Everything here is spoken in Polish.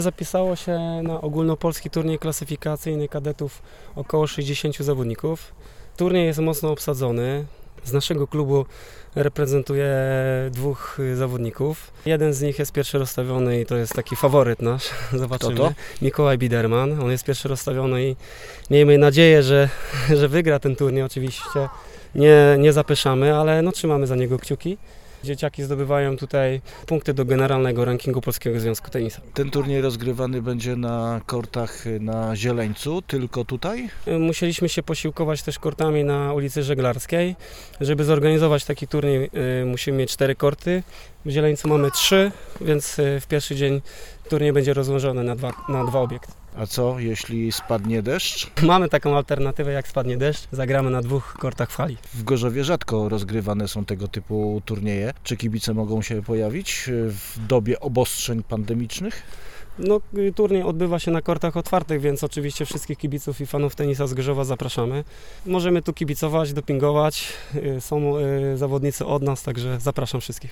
Zapisało się na ogólnopolski turniej klasyfikacyjny kadetów około 60 zawodników. Turniej jest mocno obsadzony. Z naszego klubu reprezentuje 2 zawodników. Jeden z nich jest pierwszy rozstawiony i to jest taki faworyt nasz. Zobaczymy. Kto to? Mikołaj Biderman. On jest pierwszy rozstawiony i miejmy nadzieję, że wygra ten turniej. Oczywiście nie zapeszamy, ale trzymamy za niego kciuki. Dzieciaki zdobywają tutaj punkty do generalnego rankingu Polskiego Związku Tenisa. Ten turniej rozgrywany będzie na kortach na Zieleńcu, tylko tutaj? Musieliśmy się posiłkować też kortami na ulicy Żeglarskiej. Żeby zorganizować taki turniej, musimy mieć 4 korty. W Zieleńcu mamy 3, więc w pierwszy dzień turniej będzie rozłożony na 2 obiekty. A co, jeśli spadnie deszcz? Mamy taką alternatywę, jak spadnie deszcz, zagramy na 2 kortach w hali. W Gorzowie rzadko rozgrywane są tego typu turnieje. Czy kibice mogą się pojawić w dobie obostrzeń pandemicznych? Turniej odbywa się na kortach otwartych, więc oczywiście wszystkich kibiców i fanów tenisa z Gorzowa zapraszamy. Możemy tu kibicować, dopingować, są zawodnicy od nas, także zapraszam wszystkich.